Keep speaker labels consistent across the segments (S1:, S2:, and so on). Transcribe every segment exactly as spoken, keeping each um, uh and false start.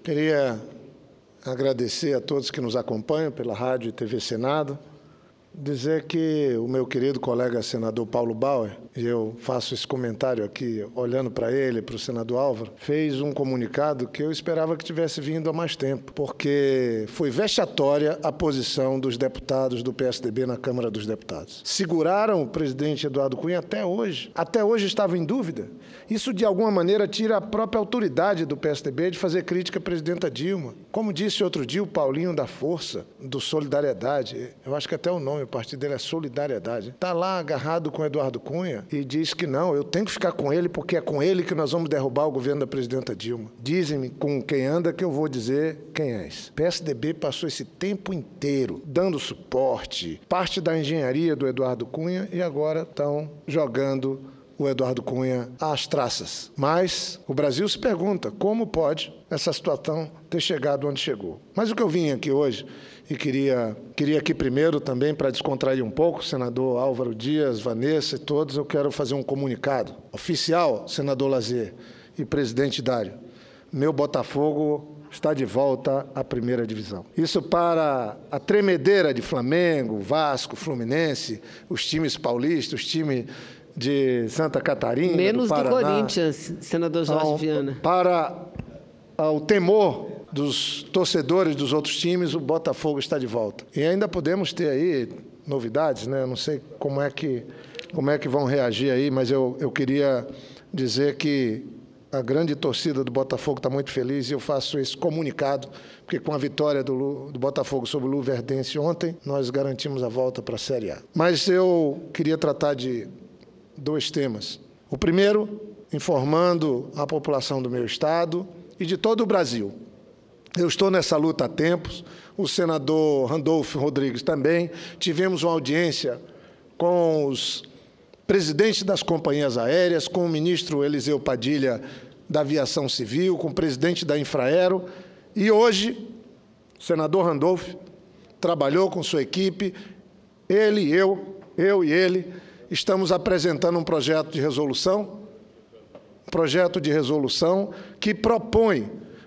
S1: Queria agradecer a todos que nos acompanham pela Rádio e T V Senado, dizer que o meu querido colega senador Paulo Bauer, e eu faço esse comentário aqui, olhando para ele, para o senador Álvaro, fez um comunicado que eu esperava que tivesse vindo há mais tempo, porque foi vexatória a posição dos deputados do P S D B na Câmara dos Deputados. Seguraram o presidente Eduardo Cunha até hoje. Até hoje estava em dúvida. Isso, de alguma maneira, tira a própria autoridade do P S D B de fazer crítica à presidenta Dilma. Como disse outro dia o Paulinho da Força, do Solidariedade, eu acho que até o nome, o partido dele é Solidariedade, está lá agarrado com Eduardo Cunha e diz que não, eu tenho que ficar com ele porque é com ele que nós vamos derrubar o governo da presidenta Dilma. Dizem-me com quem anda que eu vou dizer quem é esse. O P S D B passou esse tempo inteiro dando suporte, parte da engenharia do Eduardo Cunha, e agora estão jogando o Eduardo Cunha às traças. Mas o Brasil se pergunta como pode essa situação ter chegado onde chegou. Mas o que eu vim aqui hoje, e queria, queria aqui primeiro também, para descontrair um pouco, senador Álvaro Dias, Vanessa e todos, eu quero fazer um comunicado oficial, senador Lazier e presidente Dário. Meu Botafogo está de volta à primeira divisão. Isso para a tremedeira de Flamengo, Vasco, Fluminense, os times paulistas, os times de Santa Catarina,
S2: menos
S1: do,
S2: do Corinthians, senador Jorge
S1: ao,
S2: Viana.
S1: Para o temor dos torcedores dos outros times, o Botafogo está de volta. E ainda podemos ter aí novidades, né? Eu não sei como é que, como é que vão reagir aí, mas eu, eu queria dizer que a grande torcida do Botafogo está muito feliz e eu faço esse comunicado, porque com a vitória do, do Botafogo sobre o Luverdense ontem, nós garantimos a volta para a Série A. Mas eu queria tratar de dois temas. O primeiro, informando a população do meu estado e de todo o Brasil. Eu estou nessa luta há tempos, o senador Randolfo Rodrigues também. Tivemos uma audiência com os presidentes das companhias aéreas, com o ministro Eliseu Padilha da Aviação Civil, com o presidente da Infraero. E hoje, o senador Randolfo trabalhou com sua equipe, ele e eu, eu e ele, estamos apresentando um projeto de resolução, um projeto de resolução que propõe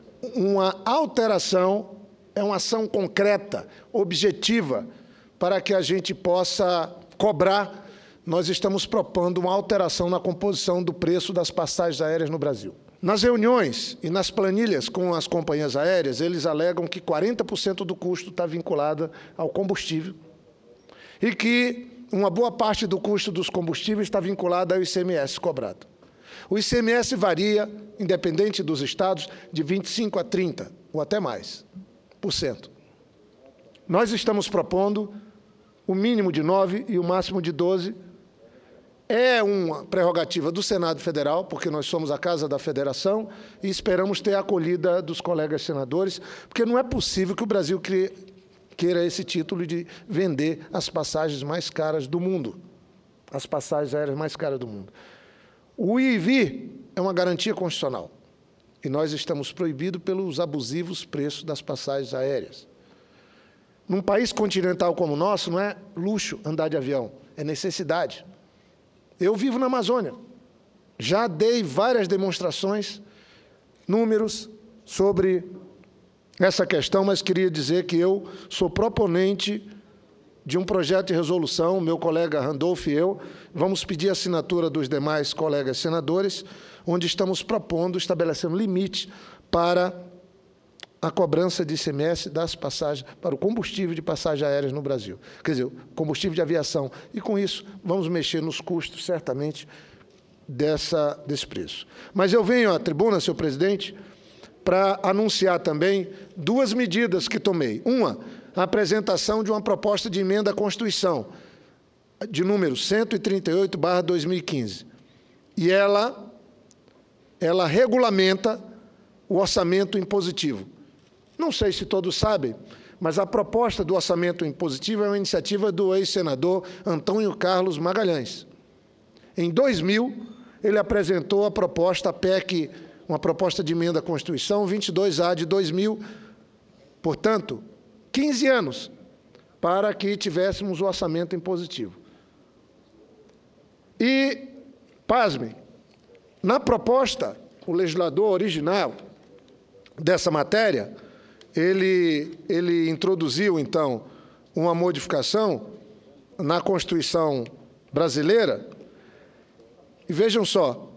S1: uma alteração, é uma ação concreta, objetiva, para que a gente possa cobrar. Nós estamos propondo uma alteração na composição do preço das passagens aéreas no Brasil. Nas reuniões e nas planilhas com as companhias aéreas, eles alegam que quarenta por cento do custo está vinculado ao combustível e que uma boa parte do custo dos combustíveis está vinculada ao I C M S cobrado. O I C M S varia, independente dos estados, de vinte e cinco por cento a trinta por cento, ou até mais, por cento. Nós estamos propondo o mínimo de nove por cento e o máximo de doze por cento. É uma prerrogativa do Senado Federal, porque nós somos a Casa da Federação, e esperamos ter a acolhida dos colegas senadores, porque não é possível que o Brasil crie queira esse título de vender as passagens mais caras do mundo, as passagens aéreas mais caras do mundo. O I V I é uma garantia constitucional e nós estamos proibidos pelos abusivos preços das passagens aéreas. Num país continental como o nosso, não é luxo andar de avião, é necessidade. Eu vivo na Amazônia, já dei várias demonstrações, números sobre essa questão, mas queria dizer que eu sou proponente de um projeto de resolução, meu colega Randolfo e eu, vamos pedir a assinatura dos demais colegas senadores, onde estamos propondo, estabelecendo limite para a cobrança de I C M S das passagens, para o combustível de passagens aéreas no Brasil. Quer dizer, combustível de aviação. E, com isso, vamos mexer nos custos, certamente, dessa, desse preço. Mas eu venho à tribuna, senhor presidente, para anunciar também duas medidas que tomei. Uma, a apresentação de uma proposta de emenda à Constituição, de número cento e trinta e oito barra dois mil e quinze. E ela, ela regulamenta o orçamento impositivo. Não sei se todos sabem, mas a proposta do orçamento impositivo é uma iniciativa do ex-senador Antônio Carlos Magalhães. Em dois mil, ele apresentou a proposta, a P E C, uma proposta de emenda à Constituição, vinte e dois A de dois mil, portanto, quinze anos para que tivéssemos o orçamento impositivo. E, pasmem, na proposta, o legislador original, dessa matéria, ele, ele introduziu, então, uma modificação na Constituição brasileira. E vejam só,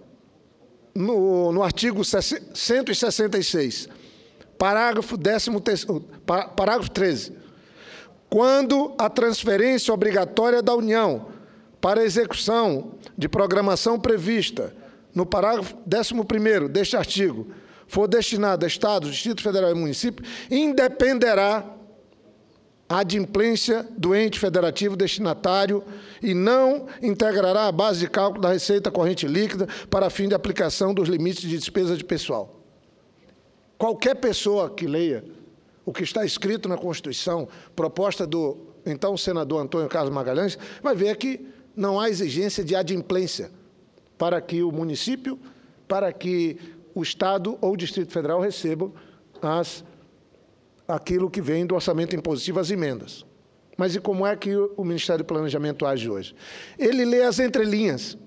S1: no, no artigo cento e sessenta e seis, parágrafo, décimo terceiro, parágrafo treze, quando a transferência obrigatória da União para a execução de programação prevista no parágrafo décimo primeiro deste artigo for destinada a Estado, Distrito Federal e município, independerá a adimplência do ente federativo destinatário e não integrará a base de cálculo da receita corrente líquida para fim de aplicação dos limites de despesa de pessoal. Qualquer pessoa que leia o que está escrito na Constituição, proposta do então senador Antônio Carlos Magalhães, vai ver que não há exigência de adimplência para que o município, para que o Estado ou o Distrito Federal recebam as, aquilo que vem do orçamento impositivo, as emendas. Mas e como é que o Ministério do Planejamento age hoje? Ele lê as entrelinhas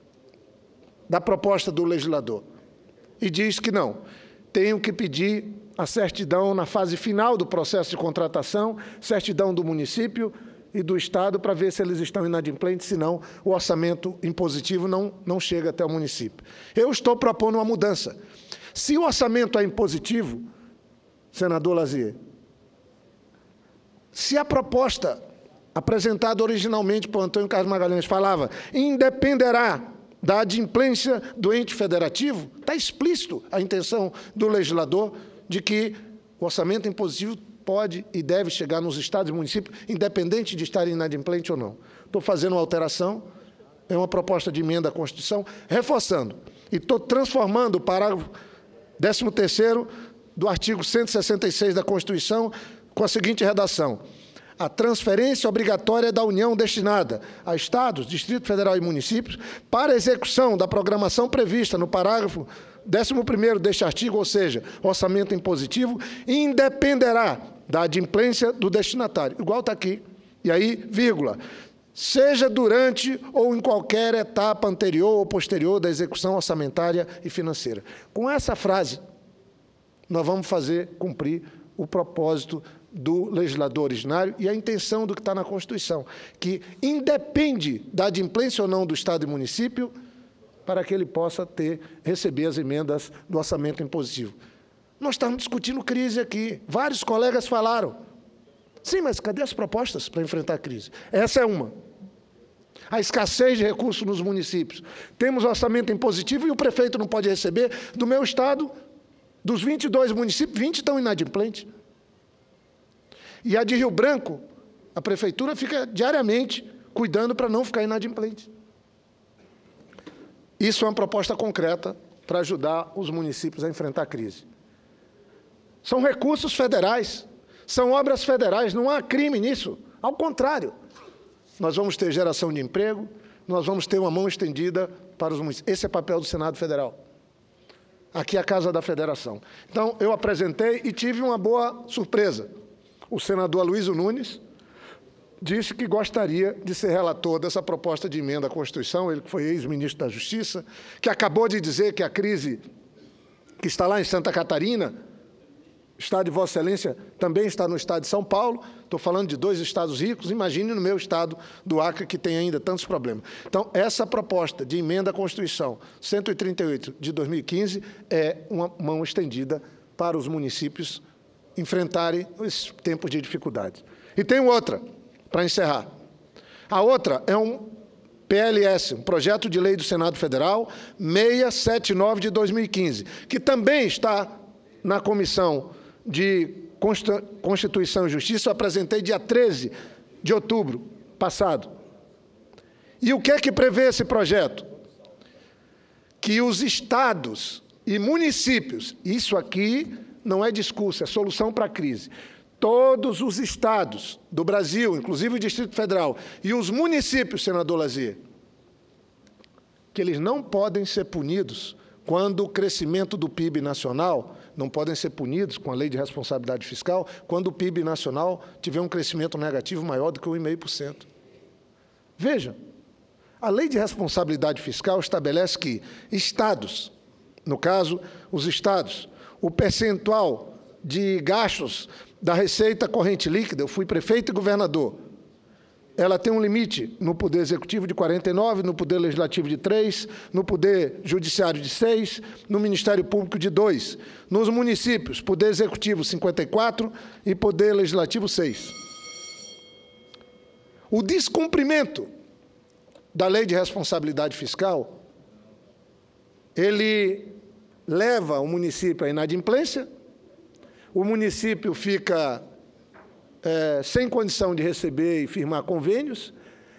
S1: da proposta do legislador e diz que não, tenho que pedir a certidão na fase final do processo de contratação, certidão do município e do Estado para ver se eles estão inadimplentes, senão o orçamento impositivo não, não chega até o município. Eu estou propondo uma mudança. Se o orçamento é impositivo, senador Lazier, se a proposta apresentada originalmente por Antônio Carlos Magalhães falava independerá da adimplência do ente federativo, está explícito a intenção do legislador de que o orçamento impositivo pode e deve chegar nos estados e municípios, independente de estarem inadimplentes ou não. Estou fazendo uma alteração, é uma proposta de emenda à Constituição, reforçando, e estou transformando o parágrafo décimo terceiro do artigo cento e sessenta e seis da Constituição com a seguinte redação: a transferência obrigatória da União destinada a Estados, Distrito Federal e municípios para a execução da programação prevista no parágrafo décimo primeiro deste artigo, ou seja, orçamento impositivo, independerá da adimplência do destinatário. Igual está aqui. E aí, vírgula, seja durante ou em qualquer etapa anterior ou posterior da execução orçamentária e financeira. Com essa frase, nós vamos fazer cumprir o propósito do legislador originário e a intenção do que está na Constituição, que independe da adimplência ou não do Estado e município, para que ele possa ter, receber as emendas do orçamento impositivo. Nós estamos discutindo crise aqui. Vários colegas falaram. Sim, mas cadê as propostas para enfrentar a crise? Essa é uma. A escassez de recursos nos municípios. Temos orçamento impositivo e o prefeito não pode receber. Do meu estado, dos vinte e dois municípios, vinte estão inadimplentes. E a de Rio Branco, a prefeitura fica diariamente cuidando para não ficar inadimplente. Isso é uma proposta concreta para ajudar os municípios a enfrentar a crise. São recursos federais, são obras federais, não há crime nisso. Ao contrário, nós vamos ter geração de emprego, nós vamos ter uma mão estendida para os municípios. Esse é o papel do Senado Federal. Aqui é a Casa da Federação. Então, eu apresentei e tive uma boa surpresa. O senador Aloysio Nunes disse que gostaria de ser relator dessa proposta de emenda à Constituição, ele que foi ex-ministro da Justiça, que acabou de dizer que a crise que está lá em Santa Catarina, estado de Vossa Excelência, também está no estado de São Paulo. Estou falando de dois estados ricos, imagine no meu estado do Acre, que tem ainda tantos problemas. Então, essa proposta de emenda à Constituição cento e trinta e oito de dois mil e quinze é uma mão estendida para os municípios enfrentarem esses tempos de dificuldade. E tem outra, para encerrar. A outra é um P L S, um projeto de lei do Senado Federal, seiscentos e setenta e nove de dois mil e quinze, que também está na Comissão de Constituição e Justiça. Eu apresentei dia treze de outubro passado. E o que é que prevê esse projeto? Que os estados e municípios, isso aqui não é discurso, é solução para a crise, todos os estados do Brasil, inclusive o Distrito Federal, e os municípios, senador Lazier, que eles não podem ser punidos quando o crescimento do P I B nacional, não podem ser punidos com a lei de responsabilidade fiscal, quando o P I B nacional tiver um crescimento negativo maior do que um vírgula cinco por cento. Veja, a lei de responsabilidade fiscal estabelece que estados, no caso, os estados, o percentual de gastos da receita corrente líquida, eu fui prefeito e governador, ela tem um limite no Poder Executivo de quarenta e nove, no Poder Legislativo de três, no Poder Judiciário de seis, no Ministério Público de dois. Nos municípios, Poder Executivo cinquenta e quatro e Poder Legislativo seis. O descumprimento da Lei de Responsabilidade Fiscal, ele leva o município à inadimplência, o município fica é, sem condição de receber e firmar convênios,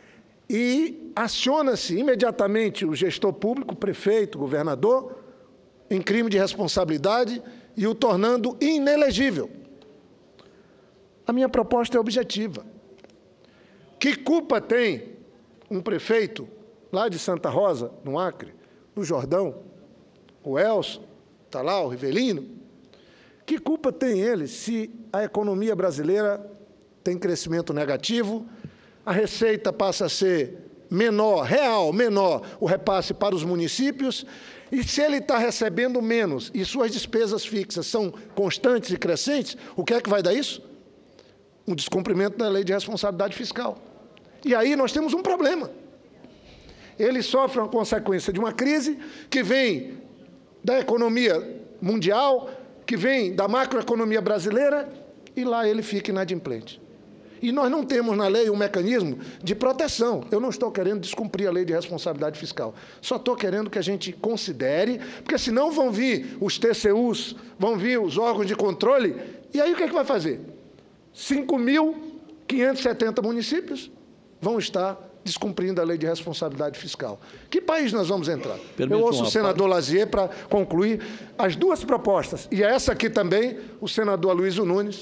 S1: e aciona-se imediatamente o gestor público, prefeito, governador, em crime de responsabilidade e o tornando inelegível. A minha proposta é objetiva. Que culpa tem um prefeito lá de Santa Rosa, no Acre, no Jordão, o Elson, está lá, o Rivelino? Que culpa tem ele se a economia brasileira tem crescimento negativo, a receita passa a ser menor, real, menor, o repasse para os municípios, e se ele está recebendo menos e suas despesas fixas são constantes e crescentes, o que é que vai dar isso? Um descumprimento da Lei de Responsabilidade Fiscal. E aí nós temos um problema. Ele sofre uma consequência de uma crise que vem da economia mundial, que vem da macroeconomia brasileira, e lá ele fica inadimplente. E nós não temos na lei um mecanismo de proteção. Eu não estou querendo descumprir a Lei de Responsabilidade Fiscal. Só estou querendo que a gente considere, porque senão vão vir os T C Us, vão vir os órgãos de controle, e aí o que é que vai fazer? cinco mil quinhentos e setenta municípios vão estar descumprindo a Lei de Responsabilidade Fiscal. Que país nós vamos entrar? Eu ouço o senador Lazier para concluir as duas propostas, e essa aqui também, o senador Aloysio Nunes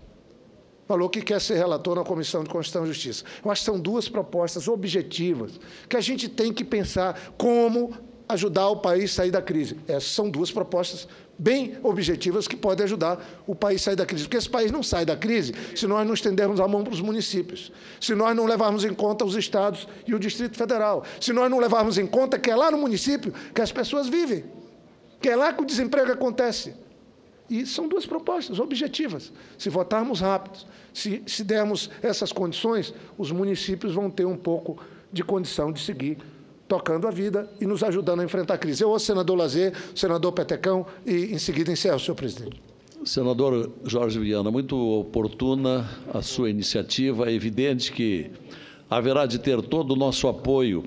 S1: falou que quer ser relator na Comissão de Constituição e Justiça. Eu acho que são duas propostas objetivas, que a gente tem que pensar como ajudar o país a sair da crise. Essas são duas propostas bem objetivas que podem ajudar o país a sair da crise. Porque esse país não sai da crise se nós não estendermos a mão para os municípios, se nós não levarmos em conta os estados e o Distrito Federal, se nós não levarmos em conta que é lá no município que as pessoas vivem, que é lá que o desemprego acontece. E são duas propostas objetivas. Se votarmos rápido, se, se dermos essas condições, os municípios vão ter um pouco de condição de seguir tocando a vida e nos ajudando a enfrentar a crise. Eu ouço o senador Lazier, o senador Petecão, e em seguida encerro, senhor presidente.
S3: Senador Jorge Viana, muito oportuna a sua iniciativa. É evidente que haverá de ter todo o nosso apoio.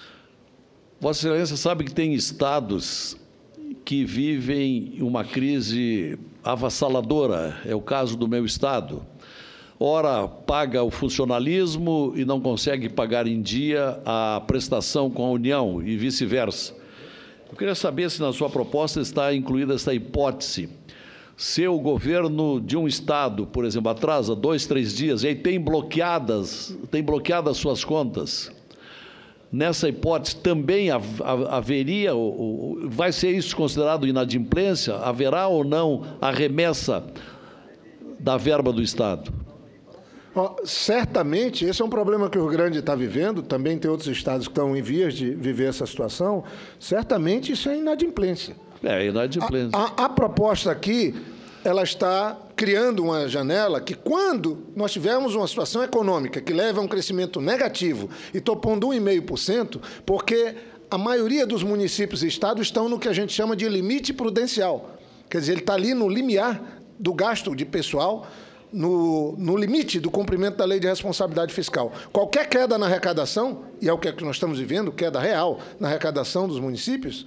S3: Vossa Excelência sabe que tem estados que vivem uma crise avassaladora. É o caso do meu estado. Ora, paga o funcionalismo e não consegue pagar em dia a prestação com a União e vice-versa. Eu queria saber se na sua proposta está incluída essa hipótese. Se o governo de um estado, por exemplo, atrasa dois, três dias e aí tem bloqueadas, tem bloqueadas suas contas, nessa hipótese também haveria, vai ser isso considerado inadimplência? Haverá ou não a remessa da verba do estado?
S1: Oh, certamente, esse é um problema que o Rio Grande está vivendo, também tem outros estados que estão em vias de viver essa situação, certamente isso é inadimplência.
S3: É, inadimplência.
S1: A, a, a proposta aqui, ela está criando uma janela que, quando nós tivermos uma situação econômica que leva a um crescimento negativo, e estou pondo um vírgula cinco por cento, porque a maioria dos municípios e estados estão no que a gente chama de limite prudencial, quer dizer, ele está ali no limiar do gasto de pessoal, No, no limite do cumprimento da Lei de Responsabilidade Fiscal. Qualquer queda na arrecadação, e é o que é que nós estamos vivendo, queda real na arrecadação dos municípios,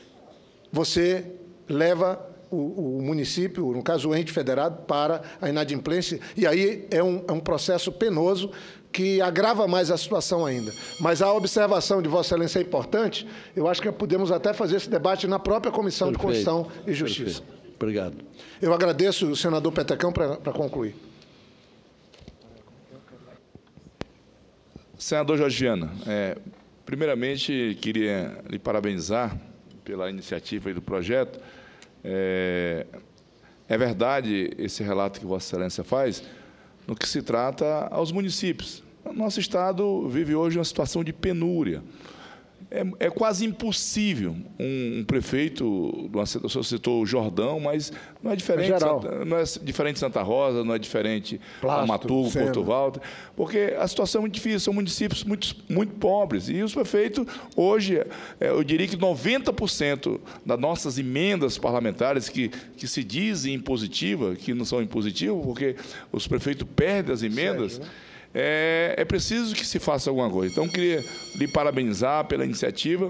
S1: você leva o, o município, no caso o ente federado, para a inadimplência, e aí é um, é um processo penoso que agrava mais a situação ainda. Mas a observação de Vossa Excelência é importante, eu acho que podemos até fazer esse debate na própria Comissão
S3: Perfeito.
S1: de Constituição e Justiça.
S3: Perfeito. Obrigado.
S1: Eu agradeço o senador Petecão para concluir.
S4: Senador Jorge Viana, é, primeiramente queria lhe parabenizar pela iniciativa do projeto. É, é verdade esse relato que Vossa Excelência faz no que se trata aos municípios. O nosso estado vive hoje uma situação de penúria. É, é quase impossível um, um prefeito, o senhor citou o Jordão, mas não é diferente, Santa, não é diferente Santa Rosa, não é diferente Amatuco, Porto Walter, porque a situação é muito difícil, são municípios muito, muito pobres. E os prefeitos, hoje, eu diria que noventa por cento das nossas emendas parlamentares, que, que se dizem impositivas, que não são impositivas, porque os prefeitos perdem as emendas, Sério, né? É, é preciso que se faça alguma coisa. Então, queria lhe parabenizar pela iniciativa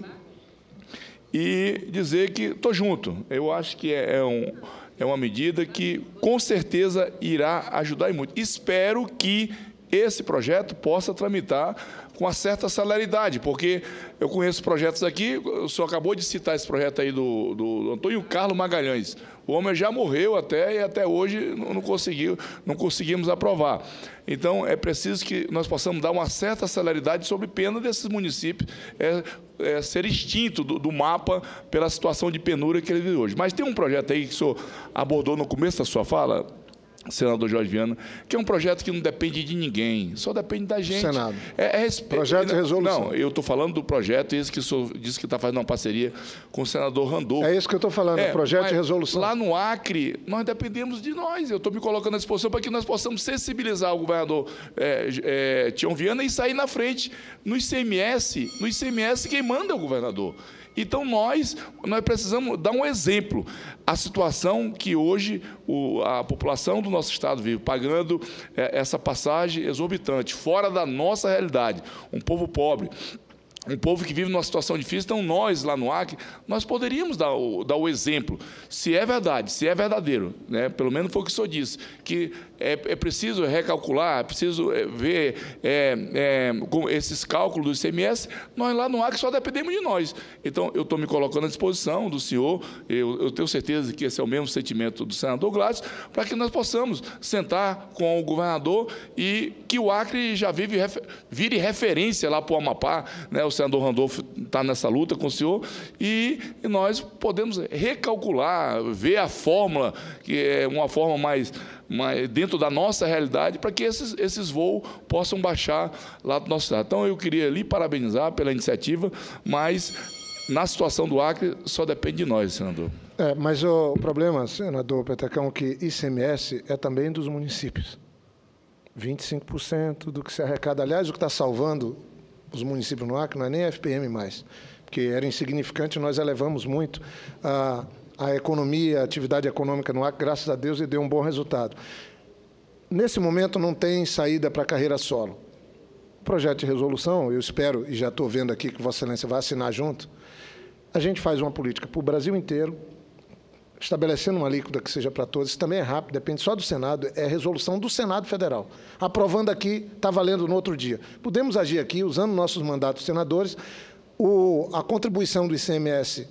S4: e dizer que estou junto. Eu acho que é, é, um, é uma medida que, com certeza, irá ajudar muito. Espero que esse projeto possa tramitar com uma certa celeridade, porque eu conheço projetos aqui, o senhor acabou de citar esse projeto aí do, do Antônio Carlos Magalhães. O homem já morreu até e até hoje não, conseguiu, não conseguimos aprovar. Então, é preciso que nós possamos dar uma certa celeridade sob pena desses municípios é, é, ser extinto do, do mapa pela situação de penúria que ele vive hoje. Mas tem um projeto aí que o senhor abordou no começo da sua fala, senador Jorge Viana, que é um projeto que não depende de ninguém, só depende da gente.
S1: Senado.
S4: É, é respe...
S1: Projeto de resolução.
S4: Não, eu estou falando do projeto, esse que o senhor disse que está fazendo uma parceria com o senador Randolfo.
S1: É isso que eu estou falando, é, projeto de resolução.
S4: Lá no Acre, nós dependemos de nós. Eu estou me colocando à disposição para que nós possamos sensibilizar o governador é, é, Tião Viana e sair na frente. No I C M S, no I C M S quem manda é o governador. Então, nós, nós precisamos dar um exemplo. A situação que hoje o, a população do nosso Estado vive, pagando é, essa passagem exorbitante, fora da nossa realidade, um povo pobre, um povo que vive numa situação difícil. Então, nós, lá no Acre, nós poderíamos dar o, dar o exemplo, se é verdade, se é verdadeiro, né? Pelo menos foi o que o senhor disse, que é, é preciso recalcular, é preciso ver é, é, com esses cálculos do I C M S, nós lá no Acre só dependemos de nós. Então, eu estou me colocando à disposição do senhor, eu, eu tenho certeza que esse é o mesmo sentimento do senador Gladys, para que nós possamos sentar com o governador e que o Acre já vive, vire referência lá para o Amapá, né? O senador Randolfo está nessa luta com o senhor, e, e nós podemos recalcular, ver a fórmula, que é uma forma mais, mais dentro da nossa realidade, para que esses, esses voos possam baixar lá do nosso estado. Então, eu queria lhe parabenizar pela iniciativa, mas, na situação do Acre, só depende de nós, senador.
S1: É, mas o problema, senador Petecão, é que I C M S é também dos municípios. vinte e cinco por cento do que se arrecada. Aliás, o que está salvando os municípios no Acre não é nem a F P M mais, porque era insignificante, nós elevamos muito a, a economia, a atividade econômica no Acre, graças a Deus, e deu um bom resultado. Nesse momento, não tem saída para a carreira solo. O projeto de resolução, eu espero, e já estou vendo aqui que Vossa Excelência vai assinar junto, a gente faz uma política para o Brasil inteiro, estabelecendo uma alíquota que seja para todos. Isso também é rápido, depende só do Senado, é resolução do Senado Federal. Aprovando aqui, está valendo no outro dia. Podemos agir aqui, usando nossos mandatos senadores, o, a contribuição do I C M S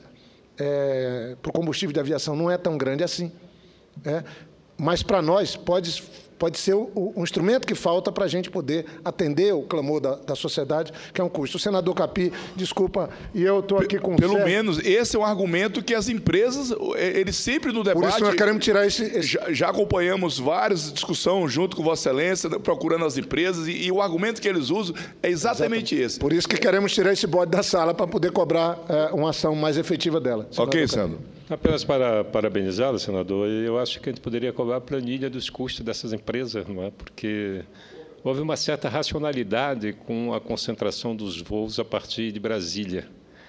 S1: é, para o combustível de aviação não é tão grande assim, é, mas para nós pode... pode ser o, o, um instrumento que falta para a gente poder atender o clamor da, da sociedade, que é um custo. O senador Capi, desculpa, e eu estou aqui com...
S4: Pelo menos, esse é um argumento que as empresas, eles sempre no debate...
S1: Por isso nós queremos tirar esse... esse...
S4: Já, já acompanhamos várias discussões junto com Vossa Excelência, procurando as empresas, e, e o argumento que eles usam é exatamente, exatamente esse.
S1: Por isso que queremos tirar esse bode da sala para poder cobrar é, uma ação mais efetiva dela.
S4: Ok, senador.
S5: Apenas para parabenizá-lo, senador, eu acho que a gente poderia cobrar a planilha dos custos dessas empresas, não é? Porque houve uma certa racionalidade com a concentração dos voos a partir de Brasília.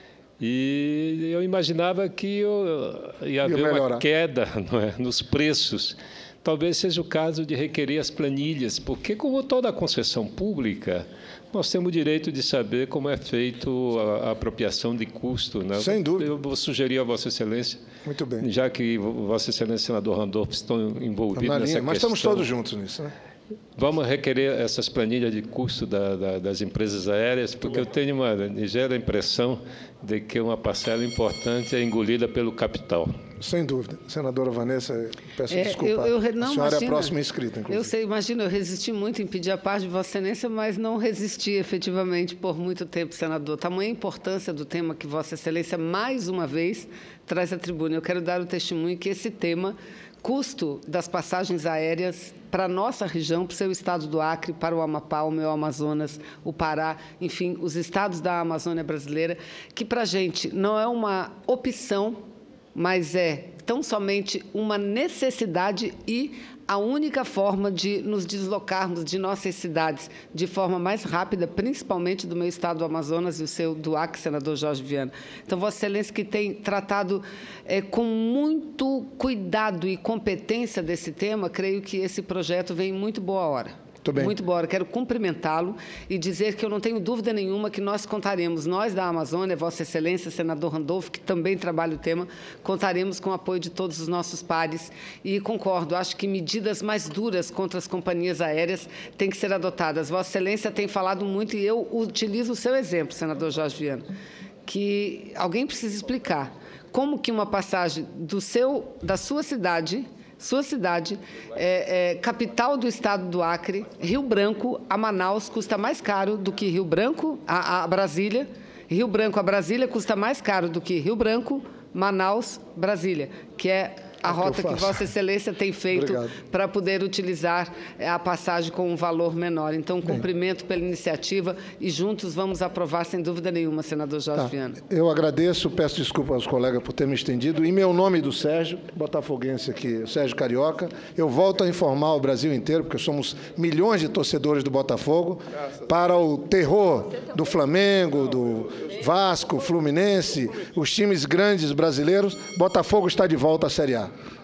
S5: E eu imaginava que ia haver uma queda, não é, nos preços. Talvez seja o caso de requerer as planilhas, porque, como toda a concessão pública, nós temos o direito de saber como é feito a, a apropriação de custo, né?
S1: Sem dúvida.
S5: Eu vou sugerir a Vossa Excelência,
S1: muito bem,
S5: já que Vossa Excelência e o senador Randolfo estão envolvidos nessa questão.
S1: Mas estamos todos juntos nisso, né?
S5: Vamos requerer essas planilhas de custo da, da, das empresas aéreas, porque eu tenho uma ligeira impressão de que uma parcela importante é engolida pelo capital.
S1: Sem dúvida. Senadora Vanessa, peço
S2: é,
S1: desculpa.
S2: Eu, eu, não,
S1: a senhora
S2: imagina,
S1: é a próxima inscrita, inclusive.
S2: Eu sei, imagina, eu resisti muito em pedir a paz de Vossa Excelência, mas não resisti efetivamente por muito tempo, senador. Tamanha a importância do tema que Vossa Excelência, mais uma vez, traz à tribuna. Eu quero dar o testemunho que esse tema custo das passagens aéreas para a nossa região, para o seu estado do Acre, para o Amapá, o meu Amazonas, o Pará, enfim, os estados da Amazônia brasileira, que para a gente não é uma opção, mas é tão somente uma necessidade e a única forma de nos deslocarmos de nossas cidades de forma mais rápida, principalmente do meu estado do Amazonas e o seu do Acre, senador Jorge Viana. Então, Vossa Excelência, que tem tratado é, com muito cuidado e competência desse tema, creio que esse projeto vem em muito boa hora.
S1: Muito bem.
S2: Muito boa hora. Quero cumprimentá-lo e dizer que eu não tenho dúvida nenhuma que nós contaremos, nós da Amazônia, Vossa Excelência, senador Randolfo, que também trabalha o tema, contaremos com o apoio de todos os nossos pares. E concordo, acho que medidas mais duras contra as companhias aéreas têm que ser adotadas. Vossa Excelência tem falado muito e eu utilizo o seu exemplo, senador Jorge Viana, que alguém precisa explicar como que uma passagem do seu, da sua cidade... Sua cidade, é, é, capital do estado do Acre, Rio Branco a Manaus custa mais caro do que Rio Branco a, a Brasília. Rio Branco a Brasília custa mais caro do que Rio Branco, Manaus, Brasília, que é a rota que, que Vossa Excelência tem feito para poder utilizar a passagem com um valor menor. Então, cumprimento pela iniciativa e juntos vamos aprovar, sem dúvida nenhuma, senador Jorge tá. Viana.
S1: Eu agradeço, peço desculpa aos colegas por ter me estendido. Em meu nome do Sérgio, botafoguense aqui, o Sérgio Carioca, eu volto a informar o Brasil inteiro, porque somos milhões de torcedores do Botafogo, para o terror do Flamengo, do Vasco, Fluminense, os times grandes brasileiros, Botafogo está de volta à Série A.